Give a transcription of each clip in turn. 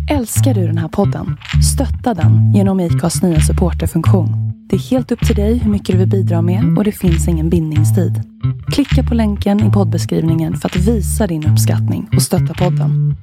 Älskar du den här podden? Stötta den genom IKAs nya supporterfunktion. Det är helt upp till dig hur mycket du vill bidra med och det finns ingen bindningstid. Klicka på länken i poddbeskrivningen för att visa din uppskattning och stötta podden.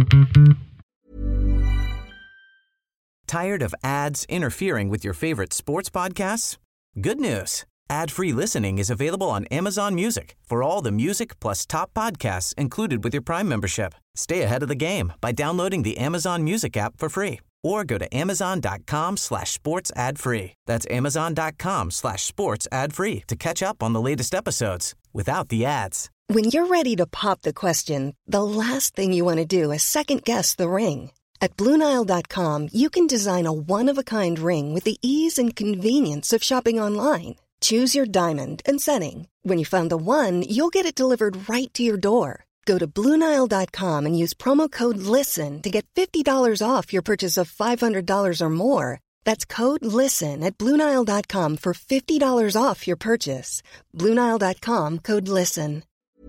Tired of ads interfering with your favorite sports podcasts? Good news. Ad-free listening is available on Amazon Music for all the music plus top podcasts included with your Prime membership. Stay ahead of the game by downloading the Amazon Music app for free or go to amazon.com/sports ad free. That's amazon.com/sports ad free to catch up on the latest episodes without the ads. When you're ready to pop the question, the last thing you want to do is second guess the ring. At BlueNile.com you can design a one-of-a-kind ring with the ease and convenience of shopping online. Choose your diamond and setting. When you find the one, you'll get it delivered right to your door. Go to BlueNile.com and use promo code LISTEN to get $50 off your purchase of $500 or more. That's code LISTEN at BlueNile.com for $50 off your purchase. BlueNile.com, code LISTEN.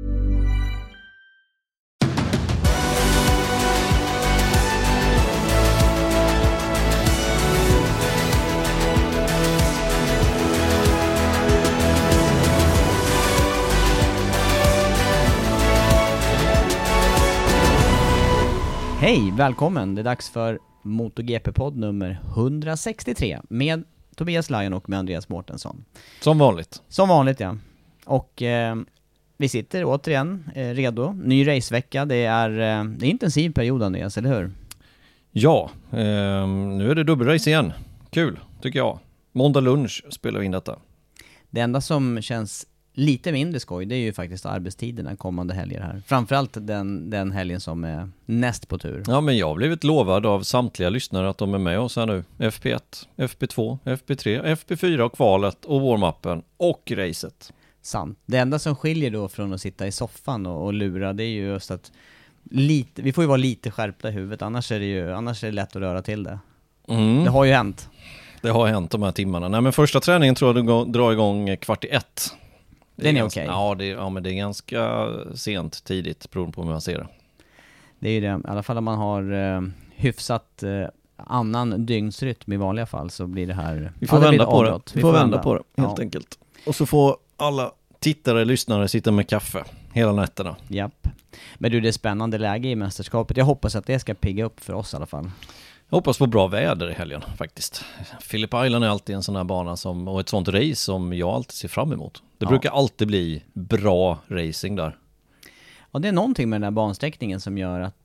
Hej, välkommen! Det är dags för MotoGP-podd nummer 163 med Tobias Lajon och med Andreas Mårtensson. Som vanligt. Som vanligt, ja. Och vi sitter återigen redo. Ny racevecka, det är intensiv period, Andreas, eller hur? Ja, nu är det dubbelrace igen. Kul, tycker jag. Måndag lunch spelar vi in detta. Det enda som känns lite mindre skoj, det är ju faktiskt arbetstiderna kommande helger här. Framförallt den helgen som är näst på tur. Ja, men jag har blivit lovad av samtliga lyssnare att de är med oss här nu. FP1, FP2, FP3, FP4 och kvalet och warm-upen och racet. Sant. Det enda som skiljer då från att sitta i soffan och lura, det är ju just att vi får ju vara lite skärpta i huvudet, annars är det lätt att röra till det. Det har ju hänt. Det har hänt de här timmarna. Nej, men första träningen tror jag du drar igång 13:15. Den är okej. Ja, men det är ganska sent, tidigt, beroende på hur man ser det. Det är ju det. I alla fall om man har hyfsat annan dygnsrytm i vanliga fall så blir det här... Vi får vända på det. Vi får vända på det, helt enkelt. Och så får alla tittare, lyssnare sitta med kaffe hela nätterna. Japp. Men du, det är spännande läge i mästerskapet. Jag hoppas att det ska pigga upp för oss i alla fall. Jag hoppas på bra väder i helgen faktiskt. Phillip Island är alltid en sån här bana och ett sånt race som jag alltid ser fram emot. Det brukar alltid bli bra racing där. Ja, det är någonting med den här bansträckningen som gör att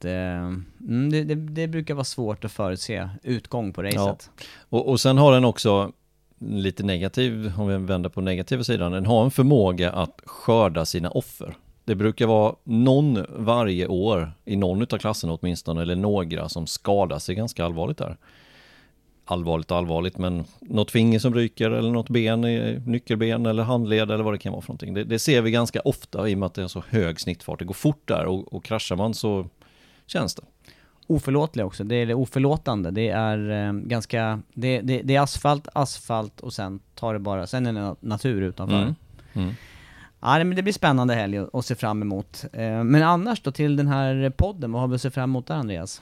det brukar vara svårt att förutse utgång på racet. Ja. Och sen har den också lite negativ, om vi vänder på negativa sidan, den har en förmåga att skörda sina offer. Det brukar vara någon varje år i någon av klasserna åtminstone, eller några som skadar sig ganska allvarligt där. Allvarligt, men något finger som ryker eller något ben, nyckelben eller handled eller vad det kan vara för någonting. Det ser vi ganska ofta i och med att det är så hög snittfart. Det går fort där och kraschar man så känns det. Oförlåtlig också, det är oförlåtande. Det är ganska, det är asfalt och sen är det natur utanför. Ja, men det blir spännande helg att se fram emot. Men annars då till den här podden, vad har vi att se fram emot där, Andreas?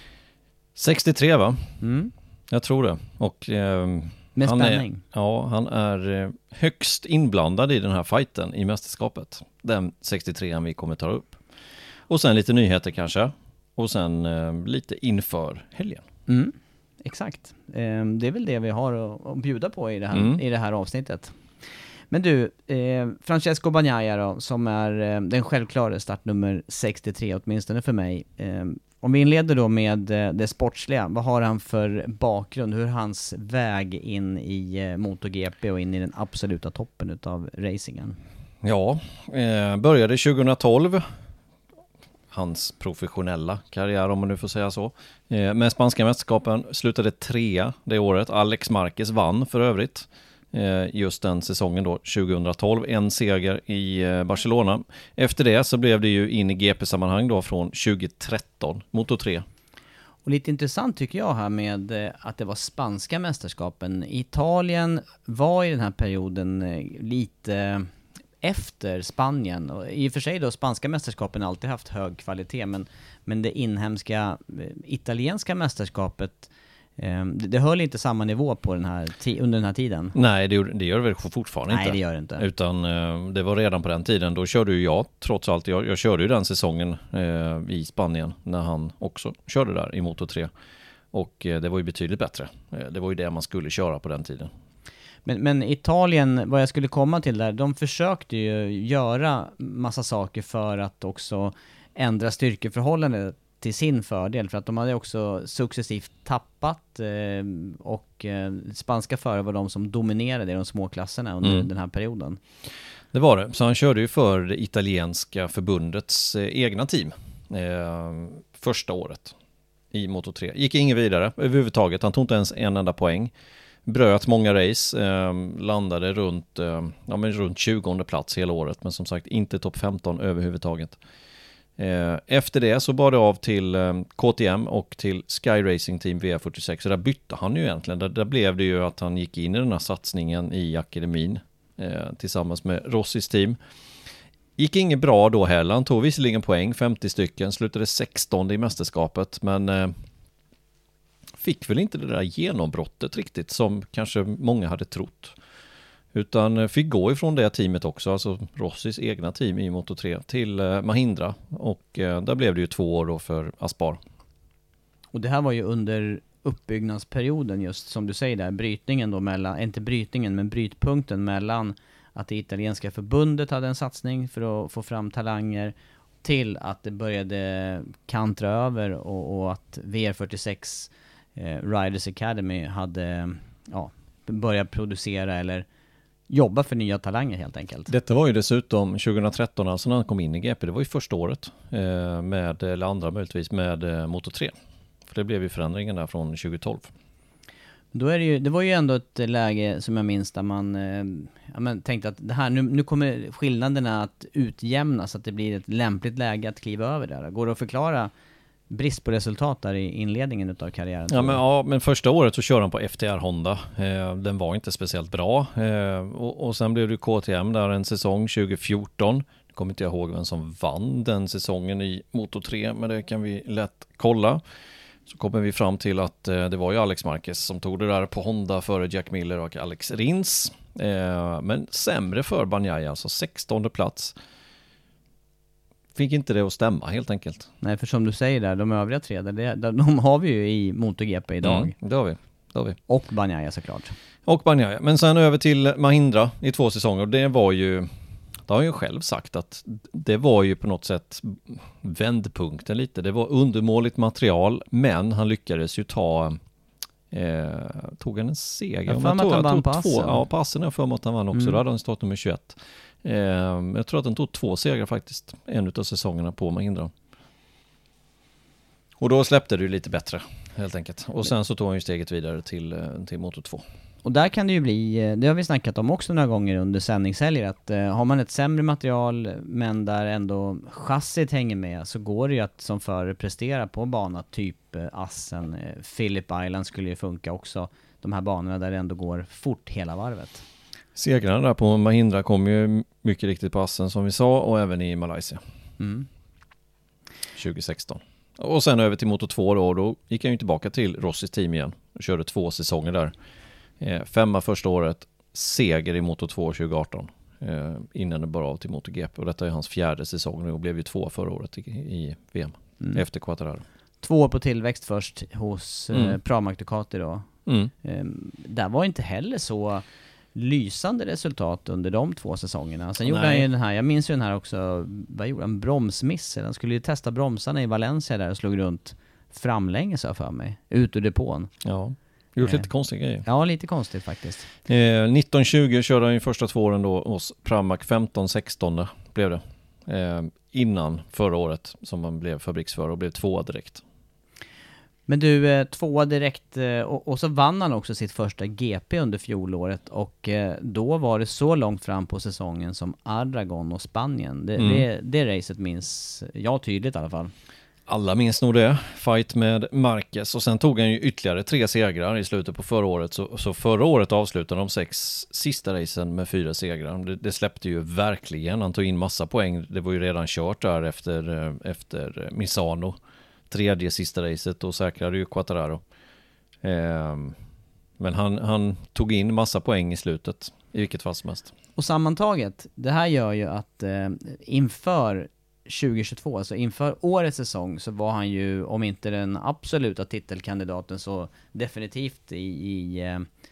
63 va? Jag tror det. Och med spänning. Han är högst inblandad i den här fighten i mästerskapet. Den 63an vi kommer ta upp. Och sen lite nyheter kanske. Och sen lite inför helgen. Exakt. Det är väl det vi har att bjuda på i det här avsnittet. Men du, Francesco Bagnaia då, som är den självklara startnummer 63 åtminstone för mig. Om vi inleder då med det sportsliga, vad har han för bakgrund? Hur är hans väg in i MotoGP och in i den absoluta toppen av racingen? Ja, började 2012. Hans professionella karriär, om man nu får säga så. Med spanska mästerskapen slutade 3 det året. Alex Marquez vann för övrigt. Just den säsongen då, 2012, en seger i Barcelona. Efter det så blev det ju in i GP-sammanhang då från 2013, Moto 3. Och lite intressant tycker jag här med att det var spanska mästerskapen. Italien var i den här perioden lite efter Spanien. Och i och för sig då, spanska mästerskapen har alltid haft hög kvalitet, men det inhemska italienska mästerskapet, det höll inte samma nivå på under den här tiden. Nej, det gör det väl fortfarande inte. Nej, det gör det inte. Utan det var redan på den tiden, då körde ju jag, trots allt, jag körde ju den säsongen i Spanien när han också körde där i Moto 3. Och det var ju betydligt bättre. Det var ju det man skulle köra på den tiden. Men Italien, vad jag skulle komma till där, de försökte ju göra massa saker för att också ändra styrkeförhållandet till sin fördel, för att de hade också successivt tappat och spanska förare var de som dominerade i de små klasserna under den här perioden. Det var det, så han körde ju för det italienska förbundets egna team första året i Moto 3. Gick ingen vidare överhuvudtaget, han tog inte ens en enda poäng. Bröt många race, landade runt 20:e plats hela året, men som sagt inte topp 15 överhuvudtaget. Efter det så bar det av till KTM och till Sky Racing Team VR46, så där bytte han ju egentligen. Där blev det ju att han gick in i den här satsningen i akademin tillsammans med Rossis team. Gick inget bra då heller, han tog visserligen poäng, 50 stycken, slutade 16 i mästerskapet, men fick väl inte det där genombrottet riktigt som kanske många hade trott. Utan fick gå ifrån det teamet också, alltså Rossis egna team i Moto 3 till Mahindra. Och där blev det ju 2 år då för Aspar. Och det här var ju under uppbyggnadsperioden, just som du säger där, brytningen då mellan, inte brytningen men brytpunkten mellan att det italienska förbundet hade en satsning för att få fram talanger till att det började kantra över och att VR46 Riders Academy hade börjat producera eller jobba för nya talanger helt enkelt. Detta var ju dessutom 2013, alltså när han kom in i GP, det var ju första året eller andra möjligtvis med Moto 3. För det blev ju förändringen där från 2012. Då är det var ju ändå ett läge som jag minns där man tänkte att det här, nu kommer skillnaderna att utjämnas, så att det blir ett lämpligt läge att kliva över där. Går det att förklara brist på resultat där i inledningen av karriären? Men första året så körde han på FTR Honda. Den var inte speciellt bra. Och sen blev det KTM där en säsong 2014. Jag kommer inte ihåg vem som vann den säsongen i Moto 3, men det kan vi lätt kolla. Så kommer vi fram till att det var ju Alex Marquez som tog det där på Honda före Jack Miller och Alex Rins. Men sämre för Bagnaia, alltså 16:e plats. Fick inte det att stämma helt enkelt. Nej, för som du säger där, de övriga tre, de har vi ju i MotoGP idag. Det har vi. Och Bagnaia såklart. Och Bagnaia. Men sen över till Mahindra i 2 säsonger. Det var ju, det har jag ju själv sagt att det var ju på något sätt vändpunkten lite. Det var undermåligt material, men han lyckades ju tog han en seger. Jag för mig att han vann på Assen. Ja, på Assen jag för mig att han vann också. Då hade han stått nummer 21. Jag tror att han tog 2 segrar faktiskt, en av säsongerna på Mahindra. Och då släppte det ju lite bättre helt enkelt. Och sen så tog han ju steget vidare till Moto 2. Och där kan det ju bli, det har vi snackat om också några gånger under sändningshelger, att har man ett sämre material men där ändå chassit hänger med, så går det ju att som förare prestera på bana typ Assen, Phillip Island skulle ju funka också. De här banorna där det ändå går fort hela varvet. Segrarna där på Mahindra kom ju mycket riktigt på Assen som vi sa, och även i Malaysia 2016. Och sen över till Moto 2 då gick han ju tillbaka till Rossis team igen och körde 2 säsonger där. 5 första året, seger i Moto 2 2018 innan det bara av till MotoGP, och detta är hans 4:e säsong nu och blev ju 2 förra året i VM efter Quartararo. 2 på tillväxt först hos Pramac Ducati då. Där var inte heller så lysande resultat under de 2 säsongerna. Sen gjorde han ju den här, jag minns ju den här också, vad gjorde han? Bromsmiss. Han skulle ju testa bromsarna i Valencia där och slog runt framlänges för mig, ut ur depån. Ja, gjort lite konstiga grejer. Ja, lite konstigt faktiskt. 1920 körde han ju första 2 åren då hos Pramac, 15-16 blev det. Innan förra året som han blev fabriksförare och blev 2 direkt. Men du, 2 direkt, och så vann han också sitt första GP under fjolåret, och då var det så långt fram på säsongen som Aragon och Spanien. Det racet minns jag tydligt i alla fall. Alla minns nog det, fight med Marquez, och sen tog han ju ytterligare 3 segrar i slutet på förra året, så förra året avslutade de 6 sista racen med 4 segrar. Det släppte ju verkligen, han tog in massa poäng, det var ju redan kört där efter Misano, 3:e sista racet, och säkrade ju Quartararo. Men han tog in massa poäng i slutet, i vilket fall som helst. Och sammantaget, det här gör ju att inför 2022, alltså inför årets säsong, så var han ju, om inte den absoluta titelkandidaten, så definitivt i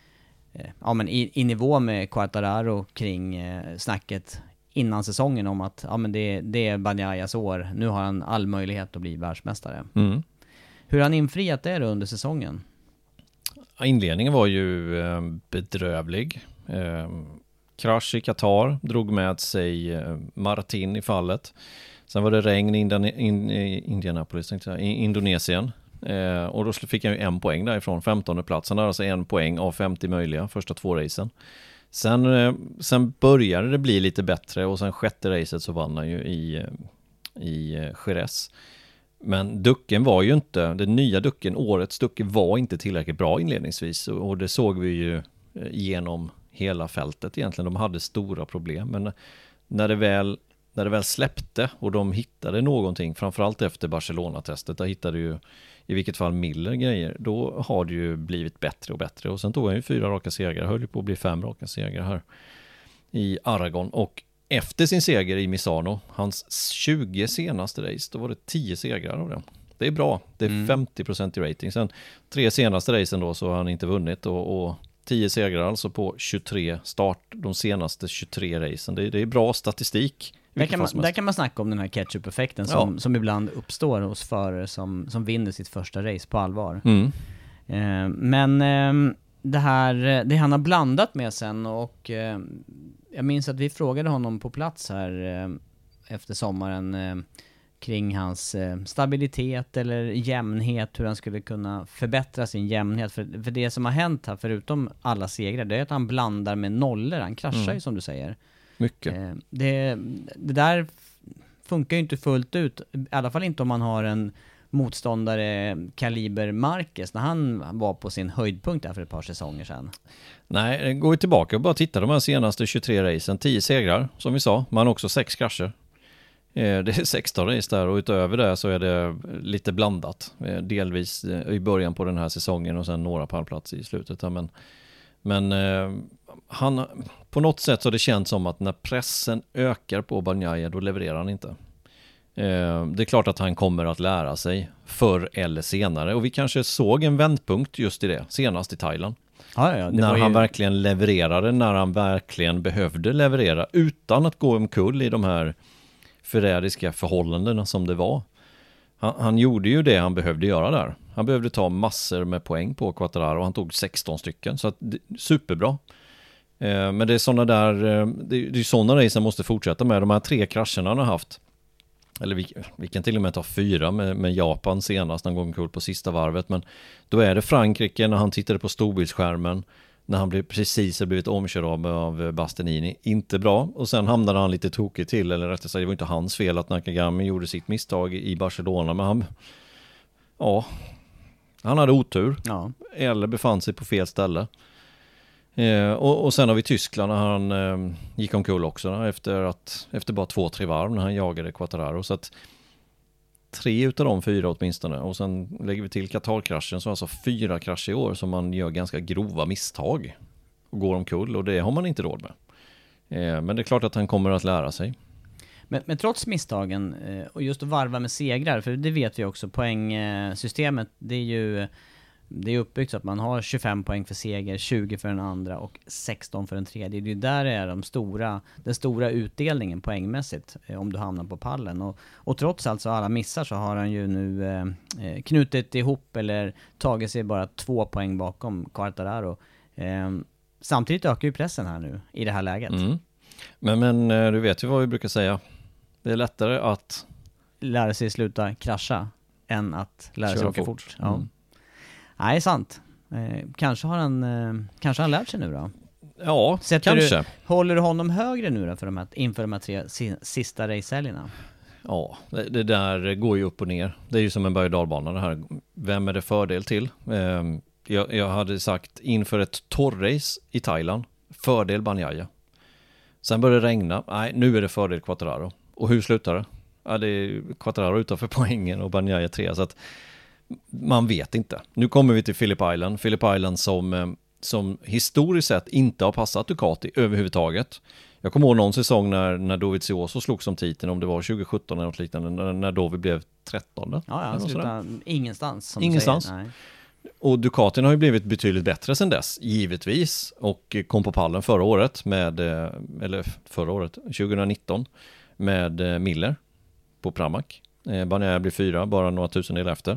nivå med Quartararo kring snacket innan säsongen om att det är Bagnaiyas år, nu har han all möjlighet att bli världsmästare. Hur har han infriat det under säsongen? Inledningen var ju bedrövlig. Krasch i Qatar drog med sig Martin i fallet. Sen var det regn i Indianapolis, i Indonesien. Och då fick han ju 1 poäng därifrån, 15:e plats. Han hade alltså 1 poäng av 50 möjliga, första 2 racen. Sen började det bli lite bättre, och sen 6:e racet så vann han ju i Jerez. Men ducken var ju inte, den nya ducken, årets ducken, var inte tillräckligt bra inledningsvis, och det såg vi ju genom hela fältet egentligen. De hade stora problem, men när det väl släppte och de hittade någonting, framförallt efter Barcelona-testet, där hittade ju i vilket fall Miller grejer, då har det ju blivit bättre och bättre, och sen tog han ju 4 raka segrar, höll ju på att bli 5 raka segrar här i Aragon, och efter sin seger i Misano, hans 20 senaste race, då var det 10 segrar av det. Det är bra, det är 50% i rating. Sen 3 senaste racen då så har han inte vunnit, och 10 segrar alltså på 23 de senaste 23 racen. Det är bra statistik. Där kan man snacka om den här ketchup-effekten som ibland uppstår hos förare som vinner sitt första race på allvar. Men det han har blandat med sen, och jag minns att vi frågade honom på plats här efter sommaren kring hans stabilitet eller jämnhet, hur han skulle kunna förbättra sin jämnhet. För det som har hänt här, förutom alla segrar, det är att han blandar med nollor. Han kraschar ju, som du säger. Mycket. Det där funkar ju inte fullt ut, i alla fall inte om man har en motståndare kaliber Marquez när han var på sin höjdpunkt där för ett par säsonger sedan. Nej, gå tillbaka och bara titta de här senaste 23 racen. 10 segrar, som vi sa, men också 6 krascher. Det är 16 race där, och utöver det så är det lite blandat. Delvis i början på den här säsongen och sen några pallplatser i slutet. Men han, på något sätt så har det känts som att när pressen ökar på Bagnaia, då levererar han inte. Det är klart att han kommer att lära sig förr eller senare, och vi kanske såg en vändpunkt just i det senast i Thailand. När han verkligen levererade, när han verkligen behövde leverera utan att gå omkull i de här förrädiska förhållandena som det var. Han gjorde ju det han behövde göra där. Han behövde ta massor med poäng på Quartararo, och han tog 16 stycken, så att superbra. Men det är sådana där, det är sådana race han måste fortsätta med. De här 3 krascherna han har haft, eller vi kan till och med ta 4 med Japan senast, han gång kul på sista varvet, men då är det Frankrike när han tittade på storbildsskärmen, när han precis blivit omkörd av Bastianini, inte bra, och sen hamnade han lite tokigt till, eller rättare sagt, det var inte hans fel att Nakagami gjorde sitt misstag i Barcelona, men han hade otur, eller befann sig på fel ställe. Och sen har vi Tyskland när han gick omkull också efter bara 2-3 varv när han jagade Quartararo, så att 3 utav de 4 åtminstone, och sen lägger vi till Qatar-kraschen, så alltså 4 krascher i år som man gör ganska grova misstag och går omkull, och det har man inte råd med. Men det är klart att han kommer att lära sig. Men trots misstagen, och just att varva med segrar, för det vet vi också, poängsystemet, det är uppbyggt så att man har 25 poäng för seger, 20 för den andra och 16 för den tredje. Det är där det är den stora utdelningen poängmässigt om du hamnar på pallen. Och trots alltså alla missar så har han ju nu knutit ihop eller tagit sig bara 2 poäng bakom Quartararo. Samtidigt ökar ju pressen här nu i det här läget. Men du vet ju vad vi brukar säga. Det är lättare att lära sig sluta krascha än att lära sig åka fort. Ja. Nej, sant. Kanske har han lärt sig nu då? Ja, kanske. Håller du honom högre nu då inför de här 3 sista racehelgerna? Ja, det där går ju upp och ner. Det är ju som en berg- och dalbana det här. Vem är det fördel till? Jag hade sagt inför ett torrace i Thailand, fördel Bagnaia. Sen började det regna. Nej, nu är det fördel Quartararo. Och hur slutar det? Ja, det är Quartararo utanför poängen och Bagnaia 3. Så att man vet inte. Nu kommer vi till Phillip Island. Phillip Island som historiskt sett inte har passat Ducati överhuvudtaget. Jag kommer ihåg någon säsong när Dovizioso slog som titeln, om det var 2017 eller något liknande, när Dovi blev 13. Ja, ingenstans. Som ingenstans. Säger, nej. Och Ducatin har ju blivit betydligt bättre sedan dess, givetvis. Och kom på pallen förra året, 2019, med Miller på Pramac. Bagnaia blir 4, bara några tusendel efter.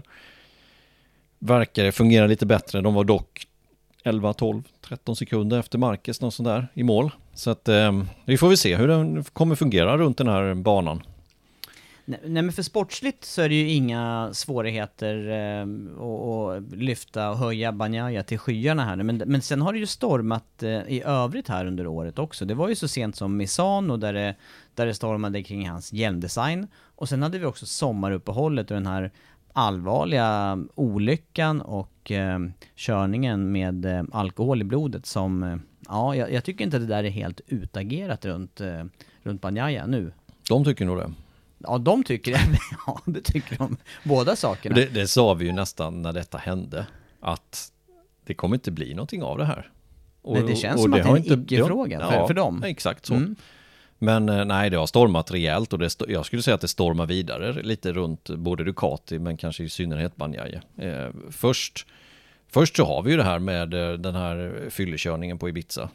Verkar fungera lite bättre. De var dock 11, 12, 13 sekunder efter Marquez, någon sån där, i mål. Så att vi får väl se hur den kommer fungera runt den här banan. Nej, men för sportsligt så är det ju inga svårigheter att lyfta och höja Bagnaia till skyarna här. Men sen har det ju stormat i övrigt här under året också. Det var ju så sent som Misano där det stormade kring hans hjälmdesign. Och sen hade vi också sommaruppehållet och den här allvarliga olyckan och körningen med alkohol i blodet som, jag tycker inte att det där är helt utagerat runt Bagnaia nu. De tycker nog det. Ja, de tycker det. Ja, det tycker de. Båda sakerna. Det sa vi ju nästan när detta hände, att det kommer inte bli någonting av det här. Nej, det känns som att det är en icke-fråga för dem. Exakt så. Men nej, det har stormat rejält och jag skulle säga att det stormar vidare lite runt både Ducati men kanske i synnerhet Bagnaia. Först så har vi ju det här med den här fyllekörningen på Ibiza.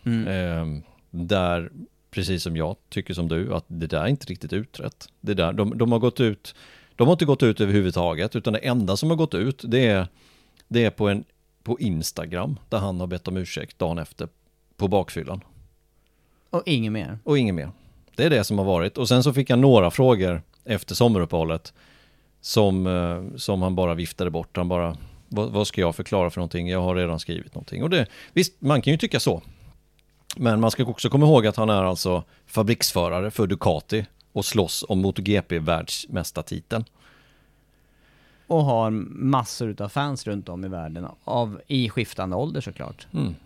Där, precis som jag tycker som du, att det där är inte riktigt utrett. Det där, de har gått ut, de har inte gått ut överhuvudtaget, utan det enda som har gått ut det är på Instagram där han har bett om ursäkt dagen efter på bakfyllan. Och inget mer. Det är det som har varit. Och sen så fick han några frågor efter sommaruppehållet som han bara viftade bort. Han bara, vad ska jag förklara för någonting? Jag har redan skrivit någonting. Och visst, man kan ju tycka så. Men man ska också komma ihåg att han är alltså fabriksförare för Ducati och slåss om MotoGP-världsmästartiteln. Och har massor av fans runt om i världen i skiftande ålder såklart.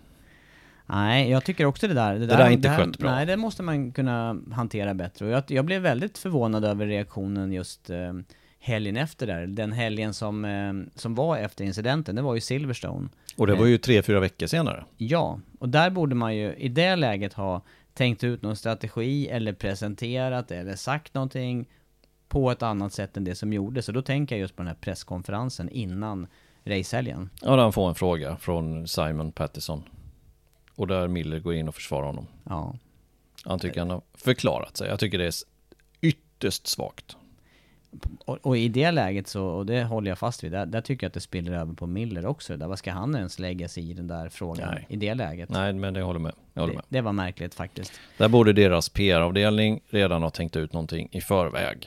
Nej, jag tycker också det där är inte skött bra. Nej, det måste man kunna hantera bättre. Och jag blev väldigt förvånad över reaktionen just helgen efter där. Den helgen som var efter incidenten, det var ju Silverstone. Och det var ju 3-4 veckor senare. Ja, och där borde man ju i det läget ha tänkt ut någon strategi eller presenterat eller sagt någonting på ett annat sätt än det som gjordes. Så då tänker jag just på den här presskonferensen innan racehelgen. Ja, där han får en fråga från Simon Pattison. Och där Miller går in och försvarar honom. Ja. Han tycker han har förklarat sig. Jag tycker det är ytterst svagt. Och i det läget så, och det håller jag fast vid, där tycker jag att det spiller över på Miller också. Där, vad ska han ens lägga sig i den där frågan i det läget? Nej, men det håller med. Det var märkligt faktiskt. Där borde deras PR-avdelning redan ha tänkt ut någonting i förväg.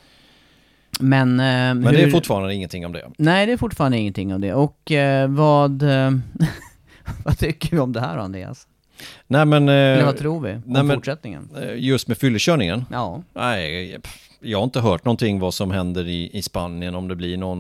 Men det är fortfarande ingenting om det. Nej, det är fortfarande ingenting om det. Och vad tycker vi om det här, Andreas? Nej, men... Eller vad tror vi om fortsättningen? Just med fyllekörningen? Ja. Nej, jag har inte hört någonting vad som händer i Spanien, om det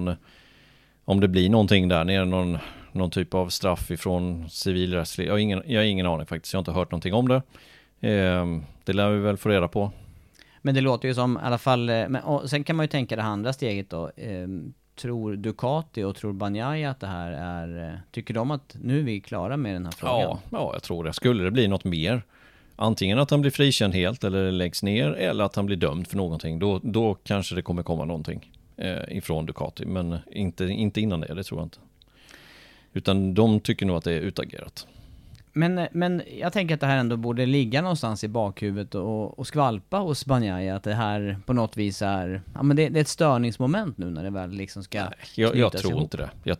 blir någonting där nere, någon typ av straff ifrån civilrättslig. Jag har ingen aning faktiskt, jag har inte hört någonting om det. Det lär vi väl få reda på. Men det låter ju som i alla fall, och sen kan man ju tänka det andra steget då. Tror Ducati och tror Bagnaia att det här är... Tycker de att nu är vi klara med den här frågan? Ja, jag tror det. Skulle det bli något mer, antingen att han blir frikänd helt eller läggs ner, eller att han blir dömd för någonting, då kanske det kommer komma någonting ifrån Ducati. Men inte innan det tror jag inte. Utan de tycker nog att det är utagerat. Men jag tänker att det här ändå borde ligga någonstans i bakhuvudet och skvalpa hos Bagnaia, att det här på något vis är... Ja, men det är ett störningsmoment nu när det väl liksom ska... Nej, jag tror inte det. Jag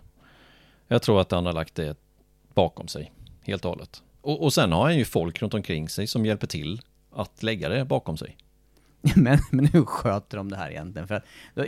tror att han har lagt det bakom sig, helt och hållet. Och sen har han ju folk runt omkring sig som hjälper till att lägga det bakom sig. Men hur sköter de det här egentligen? För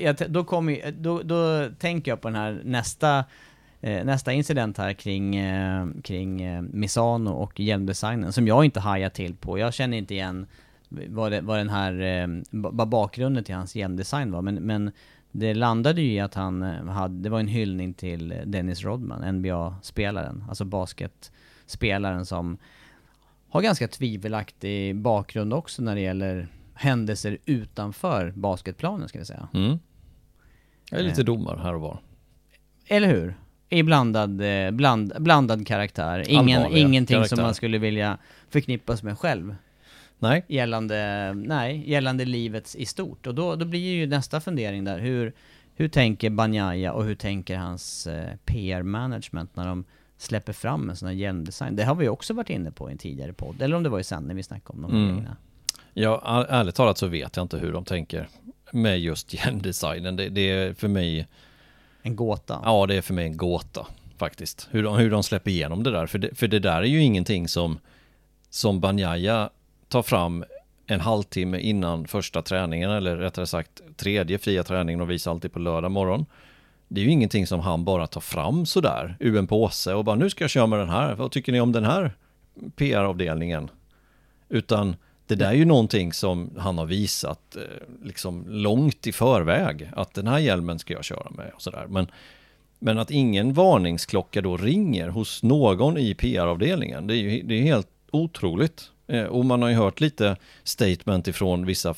då tänker jag på den här nästa incident här kring Misano och hjälmdesignen som jag inte hajar till på. Jag känner inte igen vad den här vad bakgrunden till hans hjälmdesign var, men det landade ju i att det var en hyllning till Dennis Rodman, NBA-spelaren, alltså basketspelaren som har ganska tvivelaktig bakgrund också när det gäller händelser utanför basketplanen, ska jag säga. Jag är lite domar här och var. Eller hur? I blandad karaktär. Ingenting karaktär som man skulle vilja förknippas med själv. Nej. Gällande livet i stort. Och då blir ju nästa fundering där. Hur tänker Bagnaia och hur tänker hans PR-management när de släpper fram en sån här hjälmdesign? Det har vi också varit inne på i en tidigare podd. Eller om det var i sen när vi snackade om de grejerna. Ja, ärligt talat så vet jag inte hur de tänker med just hjälmdesignen. Det är för mig... En gåta. Ja, det är för mig en gåta faktiskt. Hur de släpper igenom det där. För det där är ju ingenting som Bagnaia tar fram en halvtimme innan första träningen, eller rättare sagt tredje fria träningen, och visar alltid på lördag morgon. Det är ju ingenting som han bara tar fram sådär ur en påse och bara, nu ska jag köra med den här. Vad tycker ni om den här PR-avdelningen? Utan det där är ju någonting som han har visat liksom långt i förväg, att den här hjälmen ska jag köra med och sådär. Men att ingen varningsklocka då ringer hos någon i PR-avdelningen, det är helt otroligt. Och man har ju hört lite statement ifrån vissa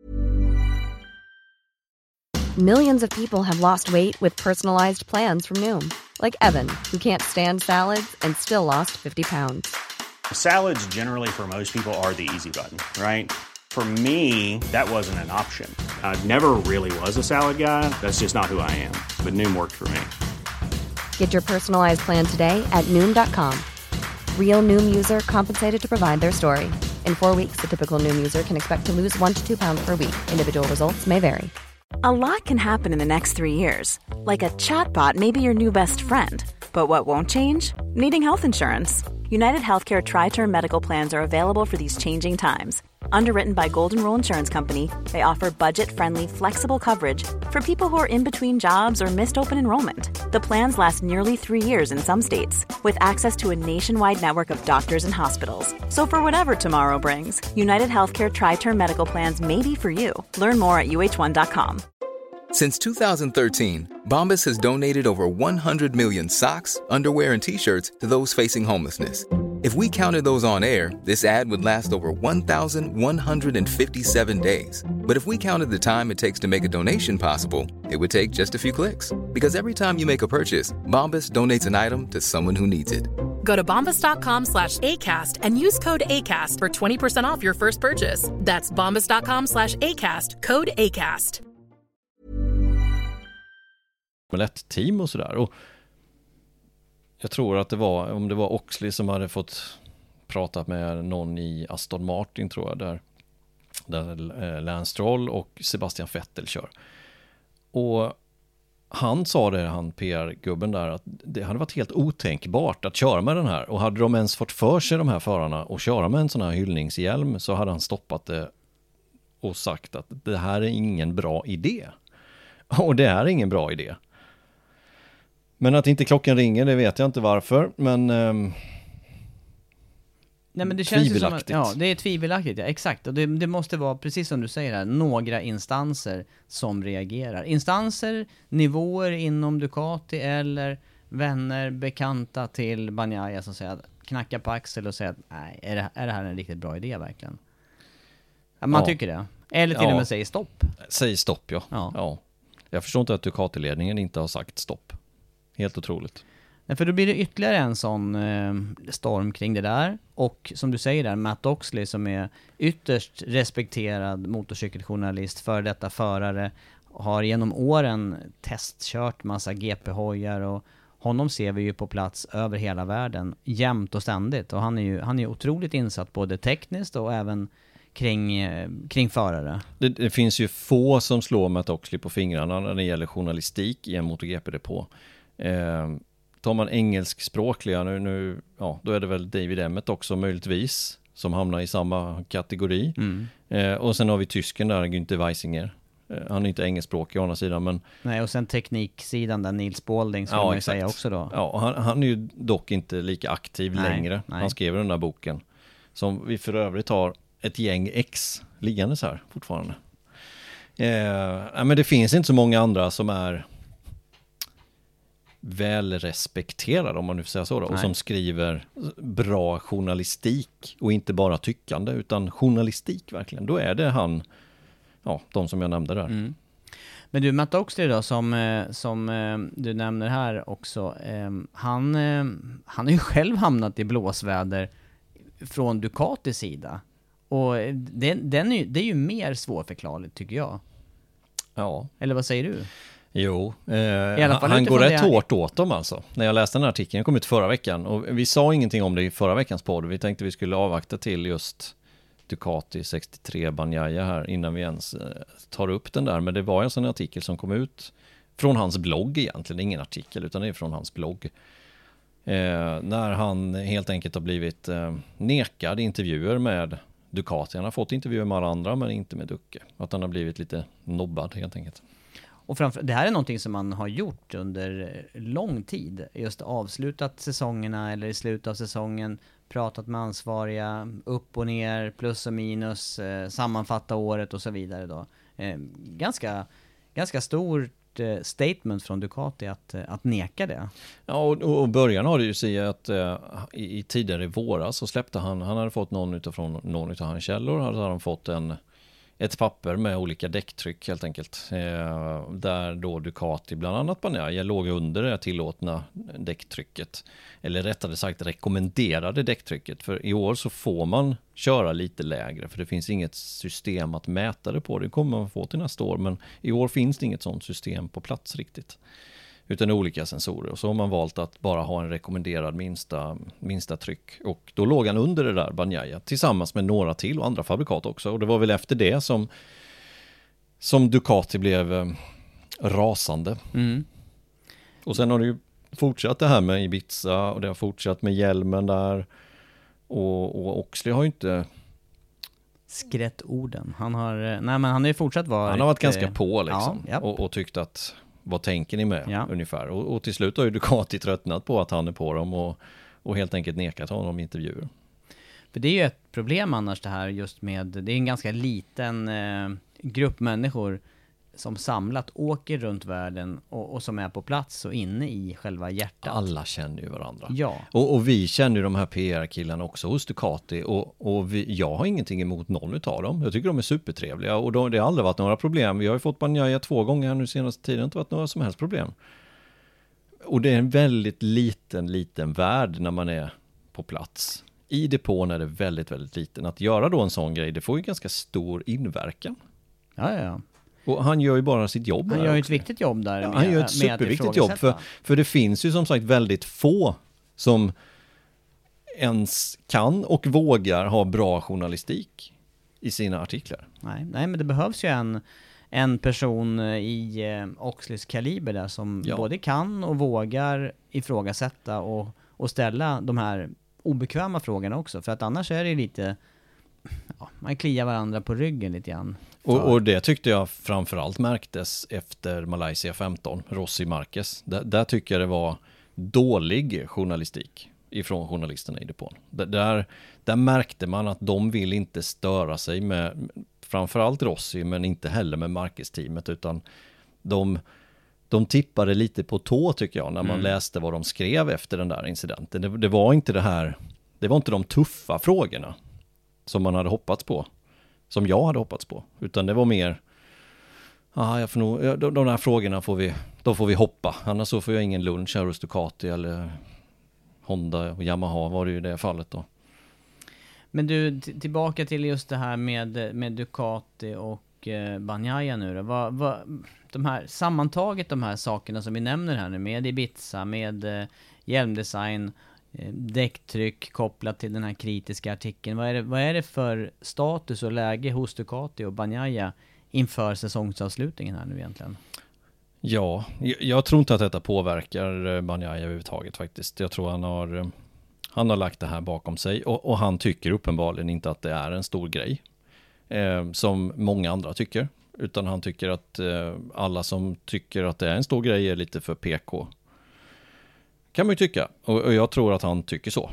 Millions of people have lost weight with personalized plans from Noom. Like Evan, who can't stand salads and still lost 50 pounds. Salads generally for most people are the easy button, right? For me, that wasn't an option. I never really was a salad guy. That's just not who I am. But Noom worked for me. Get your personalized plan today at Noom.com. Real Noom user compensated to provide their story. In 4 weeks, the typical Noom user can expect to lose 1 to 2 pounds per week. Individual results may vary. A lot can happen in the next 3 years. Like a chatbot may be your new best friend. But what won't change? Needing health insurance. United Healthcare Tri-Term Medical Plans are available for these changing times. Underwritten by Golden Rule Insurance Company, they offer budget-friendly, flexible coverage for people who are in between jobs or missed open enrollment. The plans last nearly 3 years in some states, with access to a nationwide network of doctors and hospitals. So for whatever tomorrow brings, United Healthcare Tri-Term Medical Plans may be for you. Learn more at uh1.com. Since 2013, Bombas has donated over 100 million socks, underwear, and T-shirts to those facing homelessness. If we counted those on air, this ad would last over 1,157 days. But if we counted the time it takes to make a donation possible, it would take just a few clicks. Because every time you make a purchase, Bombas donates an item to someone who needs it. Go to bombas.com/ACAST and use code ACAST for 20% off your first purchase. That's bombas.com/ACAST, code ACAST. Ett team och sådär, och jag tror att det var Oxley som hade fått prata med någon i Aston Martin, tror jag, där Lance Stroll och Sebastian Vettel kör. Och han sa det, han PR-gubben där, att det hade varit helt otänkbart att köra med den här, och hade de ens fått för sig, de här förarna, och köra med en sån här hyllningshjälm, så hade han stoppat det och sagt att det här är ingen bra idé. Och det är ingen bra idé. Men att inte klockan ringer, det vet jag inte varför, men nej, men det känns ju som att, ja, det är tvivelaktigt, ja, exakt. Och det måste vara, precis som du säger här, några instanser som reagerar. Instanser, nivåer inom Ducati eller vänner, bekanta till Bagnaia som säger, knacka på axel och säger att nej, är det här en riktigt bra idé verkligen? Man tycker det. Eller till och med säger stopp. Säger stopp, ja. Jag förstår inte att Ducati-ledningen inte har sagt stopp. Helt otroligt. Nej, för då blir det ytterligare en sån storm kring det där. Och som du säger där, Matt Oxley som är ytterst respekterad motorcykeljournalist, för detta förare, har genom åren testkört massa GP-hojar, och honom ser vi ju på plats över hela världen jämt och ständigt. Och han är ju otroligt insatt både tekniskt och även kring förare. Det finns ju få som slår Matt Oxley på fingrarna när det gäller journalistik i en MotoGP-depå. Tar man engelskspråkliga nu, ja, då är det väl David Emmett också möjligtvis som hamnar i samma kategori. Och sen har vi tysken där, Günther Weisinger. Han är inte engelskspråkig å andra sidan, men... Nej, och sen tekniksidan där, Nils Balding, ska man säga också då. Ja, han är ju dock inte lika aktiv längre. Han skrev den där boken som vi för övrigt har ett gäng ex liggande så här fortfarande. Men det finns inte så många andra som är väl respekterade, om man nu får säga så då, och som skriver bra journalistik och inte bara tyckande utan journalistik verkligen. Då är det de som jag nämnde där. Men du, Matt Oxley då, som du nämner här också, han har ju själv hamnat i blåsväder från Ducatis sida. Och det är ju mer svårförklarligt tycker jag. Ja. Eller vad säger du? Jo, han går rätt hårt åt dem alltså. När jag läste den här artikeln, den kom ut förra veckan. Och vi sa ingenting om det i förra veckans podd. Vi tänkte vi skulle avvakta till just Ducati 63 Bagnaia här innan vi ens tar upp den där. Men det var en sån artikel som kom ut från hans blogg egentligen. Ingen artikel utan det är från hans blogg. När han helt enkelt har blivit nekad intervjuer med Ducati. Han har fått intervjuer med alla andra men inte med Ducke. Att han har blivit lite nobbad helt enkelt. Och det här är någonting som man har gjort under lång tid. Just avslutat säsongerna eller i slutet av säsongen. Pratat med ansvariga, upp och ner, plus och minus, sammanfatta året och så vidare då. Ganska stort statement från Ducati att neka det. Ja, och början har det ju sig att i tidigare i våras så släppte han hade fått någon av hans källor, hade han fått ett papper med olika däcktryck helt enkelt. Där då Ducati, bland annat Bagnaia, låg under det tillåtna däcktrycket. Eller rättare sagt rekommenderade däcktrycket. För i år så får man köra lite lägre. För det finns inget system att mäta det på. Det kommer man få till nästa år. Men i år finns det inget sådant system på plats riktigt. Utan olika sensorer. Och så har man valt att bara ha en rekommenderad minsta tryck. Och då låg han under det där Bagnaia. Tillsammans med några till och andra fabrikat också. Och det var väl efter det som Ducati blev rasande. Och sen har det ju fortsatt det här med Ibiza. Och det har fortsatt med hjälmen där. Och Oxley har ju inte skrätt orden. Han har ju fortsatt vara... Han har varit ganska på liksom. Ja, och tyckt att vad tänker ni med ungefär? Och till slut har ju Ducati tröttnat på att han är på dem och helt enkelt nekat honom intervjuer. För det är ju ett problem annars det här just med, det är en ganska liten grupp människor som samlat åker runt världen och som är på plats och inne i själva hjärtat. Alla känner ju varandra. Ja. Och vi känner ju de här PR-killarna också hos Ducati jag har ingenting emot någon utav dem. Jag tycker de är supertrevliga och det har aldrig varit några problem. Vi har ju fått Bagnaia 2 gånger här nu senaste tiden, det har inte varit några som helst problem. Och det är en väldigt liten värld när man är på plats. I depån är det väldigt, väldigt liten. Att göra då en sån grej, det får ju ganska stor inverkan. Ja. Och han gör ju bara sitt jobb. Han gör ju ett viktigt jobb där. Han gör ett superviktigt jobb. För det finns ju som sagt väldigt få som ens kan och vågar ha bra journalistik i sina artiklar. Nej, men det behövs ju en person i Oxleys kaliber där som både kan och vågar ifrågasätta och ställa de här obekväma frågorna också. För att annars är det lite... man kliar varandra på ryggen lite grann. Och det tyckte jag framförallt märktes efter Malaysia 15, Rossi Marquez. Där tycker jag det var dålig journalistik ifrån journalisterna i depån. Där märkte man att de vill inte störa sig med framförallt Rossi, men inte heller med Marquez-teamet, utan de tippade lite på tå tycker jag när man läste vad de skrev efter den där incidenten. Det var inte de tuffa frågorna som man hade hoppats på, som jag hade hoppats på, utan det var mer de här frågorna får vi hoppa, annars så får jag ingen lunch här hos Ducati eller Honda och Yamaha var det ju i det fallet då. Men du, tillbaka till just det här med Ducati och Bagnaia nu då. De här sammantaget, de här sakerna som vi nämner här nu med Ibiza, med hjälmdesign, däcktryck kopplat till den här kritiska artikeln. Vad är det för status och läge hos Ducati och Bagnaia inför säsongsavslutningen här nu egentligen? Ja, jag tror inte att detta påverkar Bagnaia överhuvudtaget faktiskt. Jag tror han har lagt det här bakom sig och han tycker uppenbarligen inte att det är en stor grej som många andra tycker, utan han tycker att alla som tycker att det är en stor grej är lite för PK. Kan man ju tycka, och jag tror att han tycker så.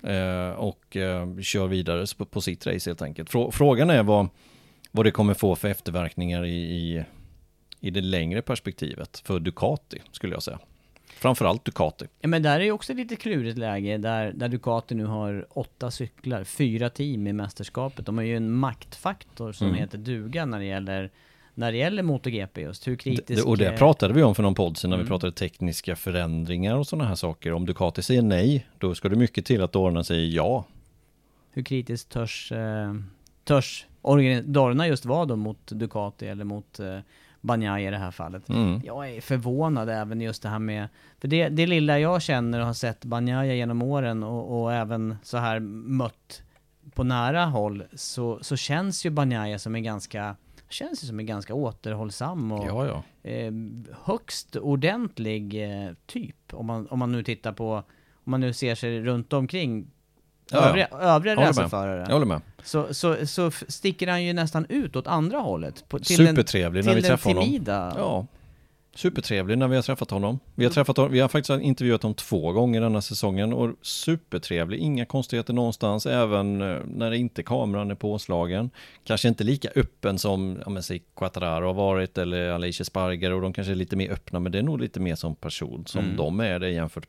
och kör vidare på sitt race helt enkelt. Frågan är vad det kommer få för efterverkningar i det längre perspektivet för Ducati, skulle jag säga. Framförallt Ducati. Ja, men där är ju också ett lite klurigt läge där Ducati nu har 8 cyklar, 4 team i mästerskapet. De har ju en maktfaktor som heter duga när det gäller MotoGP just. Hur kritisk... Och det pratade vi om för någon podd sen när vi pratade tekniska förändringar och sådana här saker. Om Ducati säger nej, då ska det mycket till att Dorna säger ja. Hur kritiskt törs Dorna just vara då mot Ducati eller mot Bagnaia i det här fallet. Jag är förvånad även just det här med, för det lilla jag känner och har sett Bagnaia genom åren och även så här mött på nära håll, så känns ju Bagnaia som en ganska återhållsam och högst ordentlig typ. Om man nu tittar på, om man nu ser sig runt omkring övriga racerförare. Jag håller med. Så sticker han ju nästan ut åt andra hållet. Supertrevlig när vi träffar honom. Ja. Supertrevlig när vi har träffat honom. Vi har faktiskt intervjuat honom 2 gånger denna säsongen och supertrevlig. Inga konstigheter någonstans, även när inte kameran är påslagen. Kanske inte lika öppen som Quartararo har varit eller Aleix Esparger, och de kanske är lite mer öppna, men det är nog lite mer som person som de är det jämfört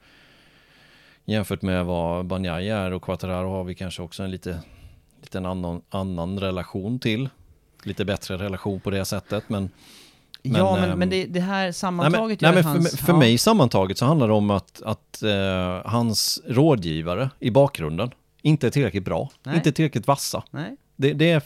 med vad Bagnaia är, och Quartararo har vi kanske också en lite annan relation till. Lite bättre relation på det sättet, men det här sammantaget för mig sammantaget så handlar det om att hans rådgivare i bakgrunden inte är tillräckligt bra, inte tillräckligt vassa. Nej. Det är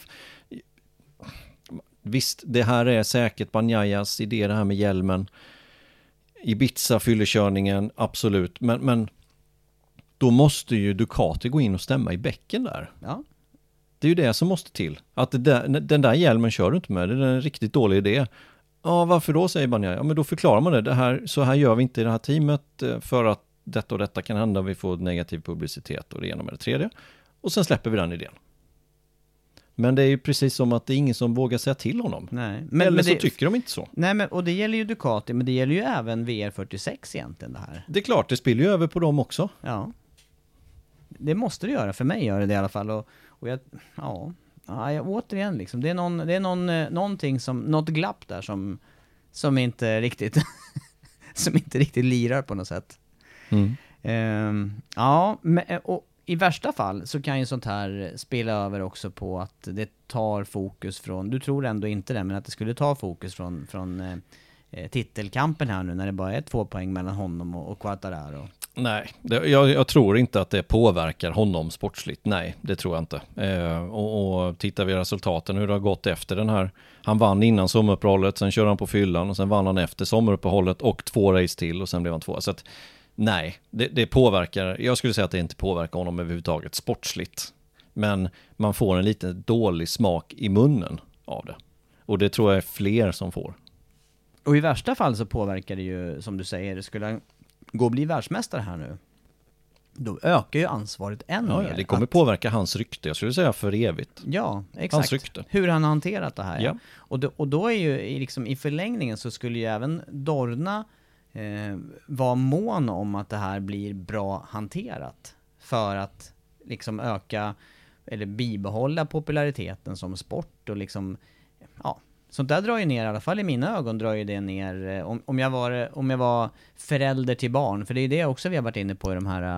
visst, det här är säkert Bagnaias idé, det här med hjälmen, Ibiza fyllekörningen, absolut, men då måste ju Ducati gå in och stämma i bäcken där. Ja. Det är ju det som måste till. Att den där hjälmen kör du inte med, det är en riktigt dålig idé. Ja, varför då, säger Bagnaia? Ja, men då förklarar man det. Så här gör vi inte i det här teamet för att detta och detta kan hända. Vi får negativ publicitet och det ena med det tredje. Och sen släpper vi den idén. Men det är ju precis som att det är ingen som vågar säga till honom. Nej. Eller så tycker de inte så. Nej, och det gäller ju Ducati, men det gäller ju även VR46 egentligen det här. Det är klart, det spiller ju över på dem också. Ja. Det måste det göra, för mig gör det i alla fall. Och jag, återigen liksom, det är någonting som, något glapp där som inte riktigt som inte riktigt lirar på något sätt. Och i värsta fall så kan ju sånt här spela över också på att det tar fokus från, du tror ändå inte det, men att det skulle ta fokus från titelkampen här nu när det bara är 2 poäng mellan honom och Quartararo. Nej, jag tror inte att det påverkar honom sportsligt. Nej, det tror jag inte. Och tittar vi resultaten hur det har gått efter den här. Han vann innan sommaruppehållet, sen kör han på fyllan och sen vann han efter sommaruppehållet och 2 race till och sen blev han 2. Så att nej, det påverkar, jag skulle säga att det inte påverkar honom överhuvudtaget sportsligt. Men man får en lite dålig smak i munnen av det. Och det tror jag är fler som får. Och i värsta fall så påverkar det ju, som du säger, det skulle gå och bli världsmästare här nu. Då ökar ju ansvaret ännu mer. Det kommer påverka hans rykte, jag skulle säga för evigt. Ja, exakt. Hans rykte. Hur han har hanterat det här. Ja. Och då är ju liksom i förlängningen så skulle ju även Dorna vara mån om att det här blir bra hanterat. För att liksom öka eller bibehålla populariteten som sport och liksom, ja. Sånt där drar ju ner, i alla fall i mina ögon drar ju det ner, om jag var förälder till barn, för det är det också vi har varit inne på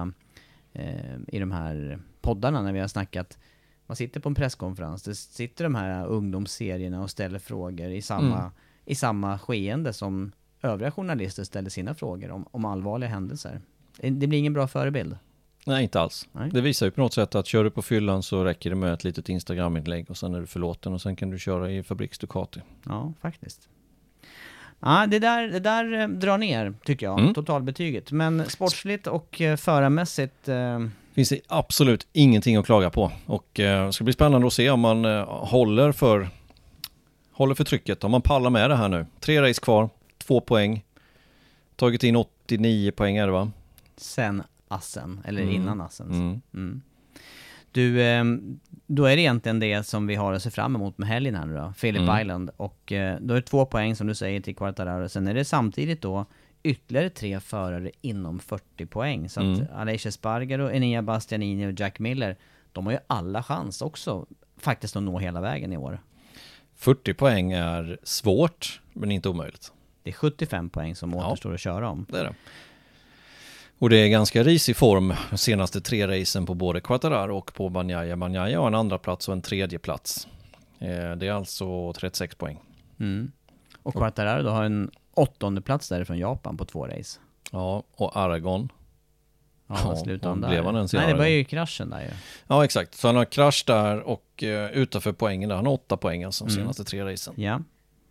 i de här poddarna när vi har snackat. Man sitter på en presskonferens, det sitter de här ungdomsserierna och ställer frågor i samma skeende som övriga journalister ställer sina frågor om allvarliga händelser. Det blir ingen bra förebild. Nej, inte alls. Nej. Det visar ju på något sätt att kör du på fyllan så räcker det med ett litet Instagram-inlägg och sen är du förlåten och sen kan du köra i Fabriks Ducati. Ja, faktiskt. Ja, det där drar ner, tycker jag, totalbetyget. Men sportsligt och förarmässigt... Finns det absolut ingenting att klaga på. Och det ska bli spännande att se om man håller för trycket. Om man pallar med det här nu. 3 race kvar, 2 poäng. Tagit in 89 poäng är det, va? Sen Assen, eller innan Assen. Du, då är det egentligen det som vi har att se fram emot med helgen här nu då, Phillip Island. Och då är det 2 poäng som du säger till Quartararo. Sen är det samtidigt då ytterligare 3 förare inom 40 poäng. Så att Aleix Espargaro, Enea Bastianini och Jack Miller, de har ju alla chans också faktiskt att nå hela vägen i år. 40 poäng är svårt, men inte omöjligt. Det är 75 poäng som återstår att köra om. Det är det. Och det är ganska risig form de senaste 3 racen på både Quartararo och på Bagnaia. Bagnaia har en andra plats och en tredje plats. Det är alltså 36 poäng. Och Quartararo då har en 8:e plats därifrån Japan på 2 race. Ja, och Aragon. Ja, slutade han där. Blev han ens Nej, det var ju kraschen där ju. Ja, exakt. Så han har krasch där och utanför poängen där. Han har 8 poäng alltså de senaste 3 racen. Ja.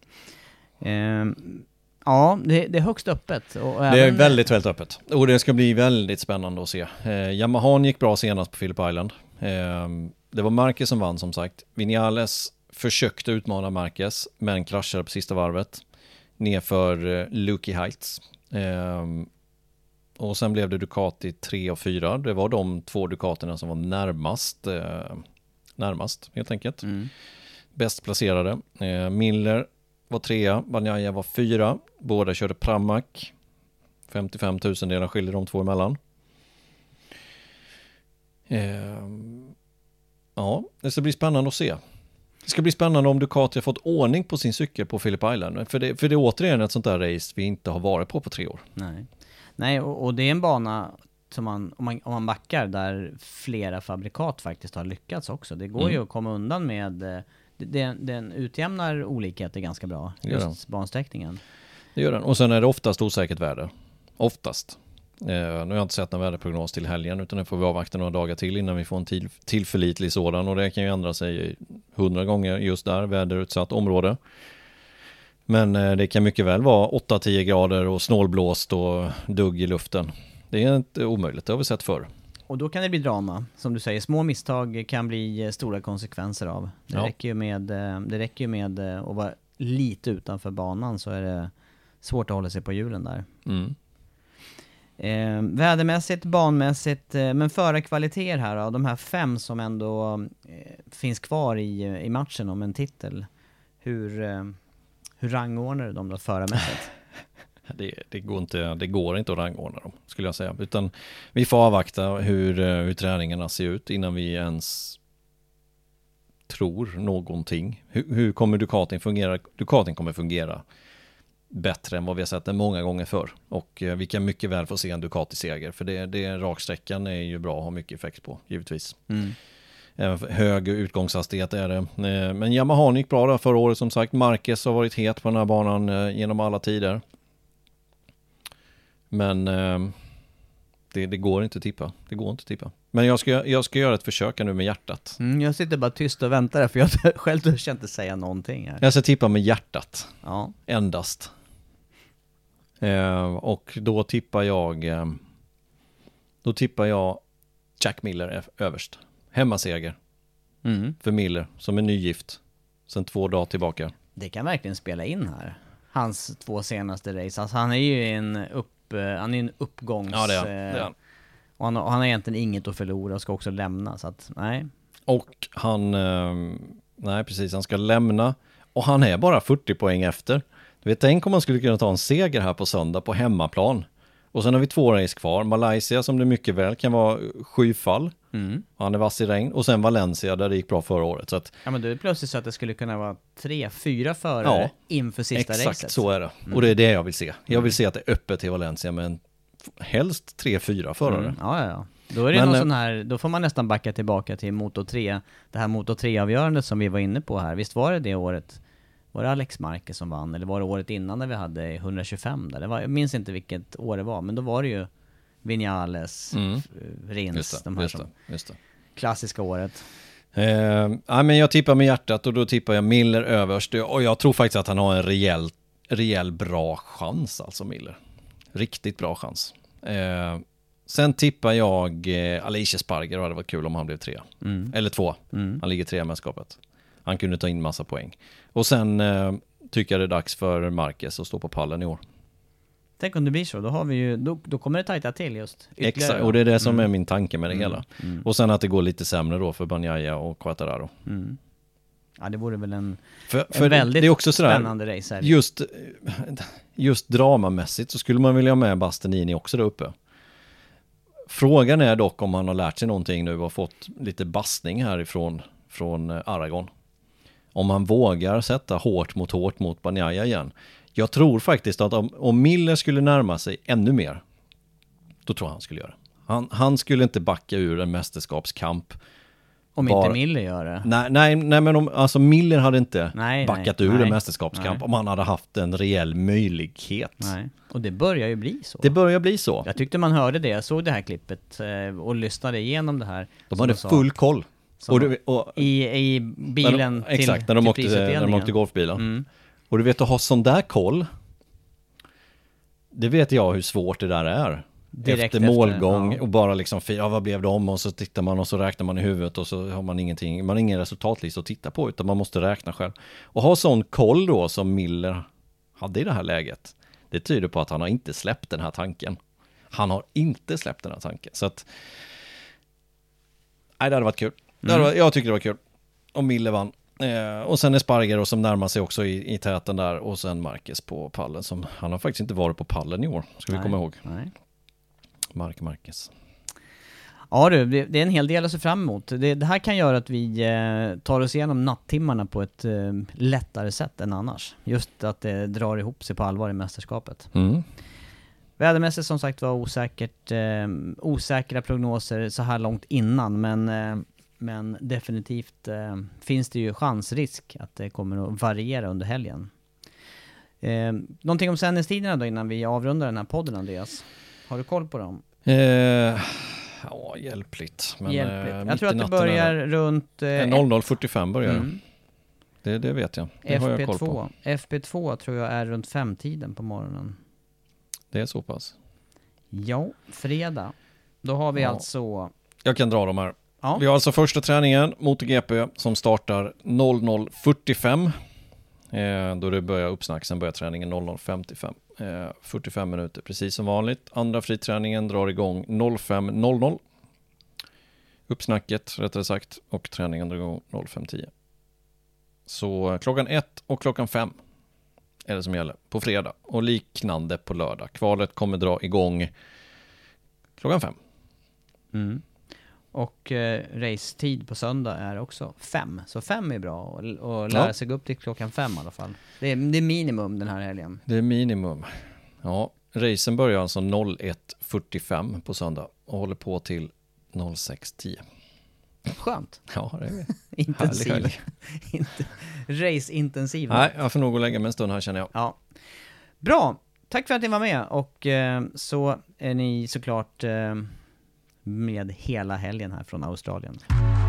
Ja, det är högst öppet. Och det är väldigt, väldigt öppet. Och det ska bli väldigt spännande att se. Yamaha gick bra senast på Phillip Island. Det var Marquez som vann som sagt. Vinales försökte utmana Marquez, men kraschade på sista varvet nerför Lucky Heights. Och sen blev det Ducati 3 och 4. Det var de 2 Ducaterna som var närmast helt enkelt. Bäst placerade. Miller var 3, Bagnaia var 4. Båda körde Pramac. 55 000 delar skiljer de 2 emellan. Ja, det ska bli spännande att se. Det ska bli spännande om Ducati har fått ordning på sin cykel på Phillip Island. För det är återigen ett sånt där race vi inte har varit på 3 år. Nej, och det är en bana som om man backar där flera fabrikat faktiskt har lyckats också. Det går ju att komma undan med... Den utjämnar olikheter ganska bra, just bansträckningen. Det gör den. Och sen är det oftast osäkert väder. Oftast. Nu har jag inte sett någon väderprognos till helgen, utan nu får vi avvakta några dagar till innan vi får en tillförlitlig sådan. Och det kan ju ändra sig 100 gånger just där, väderutsatt område. Men det kan mycket väl vara 8-10 grader och snålblåst och dugg i luften. Det är inte omöjligt, det har vi sett förr. Och då kan det bli drama. Som du säger, små misstag kan bli stora konsekvenser av. Det räcker ju med att vara lite utanför banan, så är det svårt att hålla sig på hjulen där. Vädermässigt, banmässigt, men förarkvaliteter här då, de här 5 som ändå finns kvar i matchen om en titel. Hur rangordnar du dem då förarmässigt? Det går inte att rangordna dem, skulle jag säga. Utan vi får avvakta hur träningarna ser ut innan vi ens tror någonting. Hur kommer Ducatin fungera? Ducatin kommer fungera bättre än vad vi har sett den många gånger förr. Och vi kan mycket väl få se en Ducati-seger. För det raksträckan är ju bra att ha mycket effekt på, givetvis. Hög utgångshastighet är det. Men Yamaha gick bra där förra året som sagt. Marquez har varit het på den här banan genom alla tider. Men det går inte att tippa. Det går inte att tippa. Men jag ska göra ett försök nu med hjärtat. Jag sitter bara tyst och väntar där, för jag själv törs inte säga någonting här. Jag ska tippa med hjärtat. Ja. Endast. Och då tippar jag Jack Miller överst. Hemmaseger. För Miller som är nygift sen 2 dagar tillbaka. Det kan verkligen spela in här. Hans 2 senaste race. Alltså han är ju en uppgångs... Ja, det är. Och han har egentligen inget att förlora och ska också lämna. Så att, nej. Och han... nej, precis. Han ska lämna. Och han är bara 40 poäng efter. Du vet, tänk om man skulle kunna ta en seger här på söndag på hemmaplan. Och sen har vi 2 race kvar. Malaysia som det mycket väl kan vara 7 fall. Han är vass i regn. Och sen Valencia där det gick bra förra året. Så att, ja, men det är plötsligt så att det skulle kunna vara 3-4 förare inför sista racet. Exakt, så är det. Och det är det jag vill se. Jag vill se att det är öppet i Valencia med helst 3-4 förare. Ja. Då är det någon sån här, då får man nästan backa tillbaka till Moto 3. Det här Moto 3-avgörandet som vi var inne på här. Visst var det året? Var det Alex Marquez som vann? Eller var det året innan när vi hade 125 där? Jag minns inte vilket år det var, men då var det ju Vinales, Rins, de här just det. Klassiska året. Men jag tippar med hjärtat och då tippar jag Miller överst. Och jag tror faktiskt att han har en rejäl bra chans, alltså Miller. Riktigt bra chans. Sen tippar jag Aleix Espargaro. Det hade varit kul om han blev 3. Eller 2. Han ligger 3 i mästerskapet. Han kunde ta in massa poäng. Och sen tycker jag det är dags för Marquez att stå på pallen i år. Tänk om det blir så, då har vi ju, då kommer det tajta till just ytterligare. Exakt, och det är det som är min tanke med det hela. Och sen att det går lite sämre då för Bagnaia och Quartararo. Ja, det vore väl en för väldigt det är också sådär, spännande race här. Just dramamässigt så skulle man vilja ha med Bastianini också där uppe. Frågan är dock om han har lärt sig någonting nu och fått lite bastning härifrån från Aragon. Om han vågar sätta hårt mot Bagnaia igen. Jag tror faktiskt att om Miller skulle närma sig ännu mer, då tror jag han skulle göra det. Han skulle inte backa ur en mästerskapskamp. Om inte Miller gör det. Nej, men alltså Miller hade inte backat ur en mästerskapskamp om han hade haft en reell möjlighet. Nej. Och det börjar ju bli så. Det börjar bli så. Jag tyckte man hörde det. Jag såg det här klippet och lyssnade igenom det här. De hade full koll. I bilen till exakt, när de åkte golfbilen. Och du vet, att ha sån där koll, det vet jag hur svårt det där är. Direkt efter målgång och bara liksom, vad blev det om? Och så tittar man och så räknar man i huvudet och så har man ingenting, man har ingen resultatlista att titta på, utan man måste räkna själv. Och ha sån koll då som Miller hade i det här läget, det tyder på att han har inte släppt den här tanken. Han har inte släppt den här tanken. Så att, nej, det hade varit kul. Jag tycker det var kul om Miller vann. Och sen Espargaro som närmar sig också i täten där, och sen Marquez på pallen, som han har faktiskt inte varit på pallen i år, ska vi komma ihåg. Nej. Marquez. Ja du, det är en hel del att se fram emot. Det här kan göra att vi tar oss igenom nattimmarna på ett lättare sätt än annars. Just att det drar ihop sig på allvar i mästerskapet. Vädermässigt som sagt var osäkra prognoser så här långt innan, men definitivt finns det ju chansrisk att det kommer att variera under helgen. Någonting om sändningstiderna då innan vi avrundar den här podden, Andreas? Har du koll på dem? Ja, hjälpligt. Men, jag tror att det börjar runt 00:45 börjar det. Det vet jag. Det har jag koll på. FP2 tror jag är runt 5-tiden på morgonen. Det är så pass. Ja, fredag. Då har vi alltså... Jag kan dra de här. Ja. Vi har alltså första träningen, MotoGP, som startar 00:45. Då det börjar uppsnack, sen börjar träningen 00:55. 45 minuter, precis som vanligt. Andra friträningen drar igång 05:00. Uppsnacket, rättare sagt, och träningen drar igång 05:10. Så klockan 1 och klockan 5 är det som gäller på fredag. Och liknande på lördag. Kvalet kommer dra igång klockan 5. Och racetid på söndag är också 5. Så 5 är bra och lära sig gå upp till klockan 5 i alla fall. Det är minimum den här helgen. Det är minimum. Ja, racen börjar alltså 01:45 på söndag och håller på till 06:10. Skönt. Ja, det är intensiv. Race-intensiv. Nej, jag får nog gå och lägga mig en stund här, känner jag. Ja. Bra. Tack för att ni var med, och så är ni såklart med hela helgen här från Australien.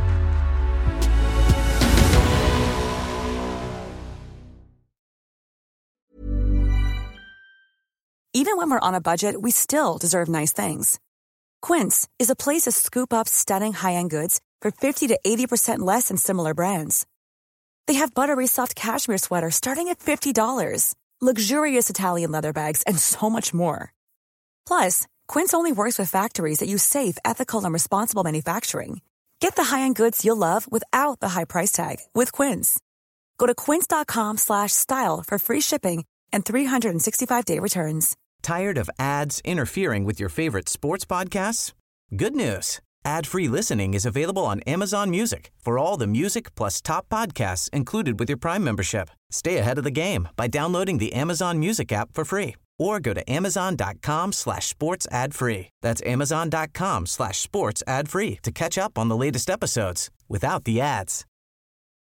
Even when we're on a budget, we still deserve nice things. Quince is a place to scoop up stunning high-end goods for 50 to 80% less than similar brands. They have buttery soft cashmere sweaters starting at $50, luxurious Italian leather bags, and so much more. Plus, Quince only works with factories that use safe, ethical, and responsible manufacturing. Get the high-end goods you'll love without the high price tag with Quince. Go to quince.com/style for free shipping and 365-day returns. Tired of ads interfering with your favorite sports podcasts? Good news. Ad-free listening is available on Amazon Music for all the music plus top podcasts included with your Prime membership. Stay ahead of the game by downloading the Amazon Music app for free or go to amazon.com/sports ad free. That's amazon.com/sports ad free to catch up on the latest episodes without the ads.